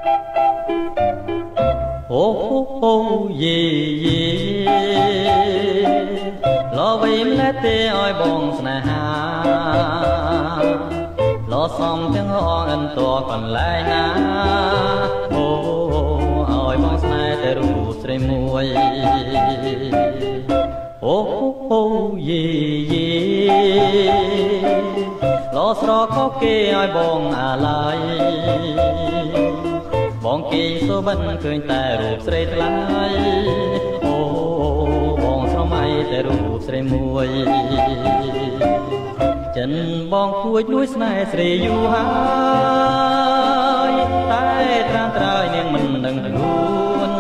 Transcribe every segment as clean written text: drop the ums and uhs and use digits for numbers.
អូយេយេលោវិមលែទេឲ្យបងស្នេហាលោសំទាំងអងអិនតកន្លែងណាអូឲ្យបងស្នេហ៍តែរូបស្រីមួយអូយេយេលោស្រកគេឲ្យបងអាឡ័យបងគេសូបិនឃើញតែរូបស្រីថ្លៃអូបងស្រមៃតែរូបស្រីមួយចិនបងគួចលួចស្នេហ៍ស្រីយូរហើយតែត្រាំត្រើយនាងមិនដឹងខ្លួន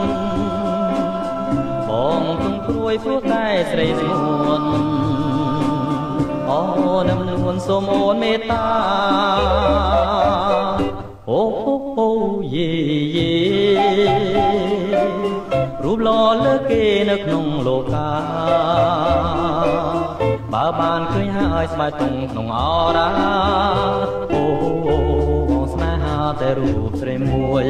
បងទងព្រួយព្រោះតែស្រីស្ងួនអូនឹមនួនសូមអូនមេត្តាអូយេយេរូបหล่อលើគេនៅក្នុងលោកាបើបានឃើញហើយស្បែកទុំក្នុងអរាអូបងស្នេហាតែរូបស្រីមួយ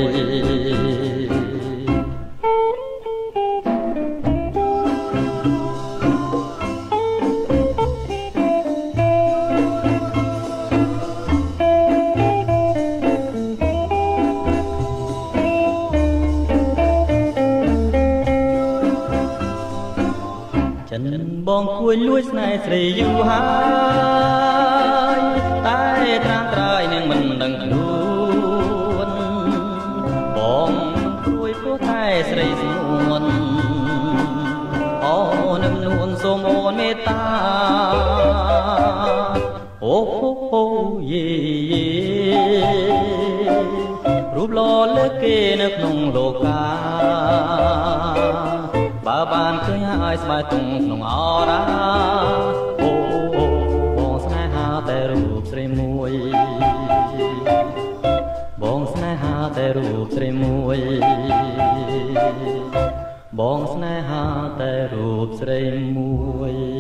ចិនបងគួយលួចស្នេហ៍ស្រីយូរហើយតែត្រាំត្រើយនាងមិនដឹងខ្លួនបងព្រួយព្រោះតែស្រីស្ងួនអូនឹមនួនសូមអូនមេត្តាអូយេយេរូបหล่อលើគេនៅក្នុងលោកាបើបានឃើញហើយស្បែកទុំក្នុងអរាអូបងស្នេហាតែរូបស្រីមួយបងស្នេហាតែរូបស្រីមួយបងស្នេហាតែរូបស្រីមួយ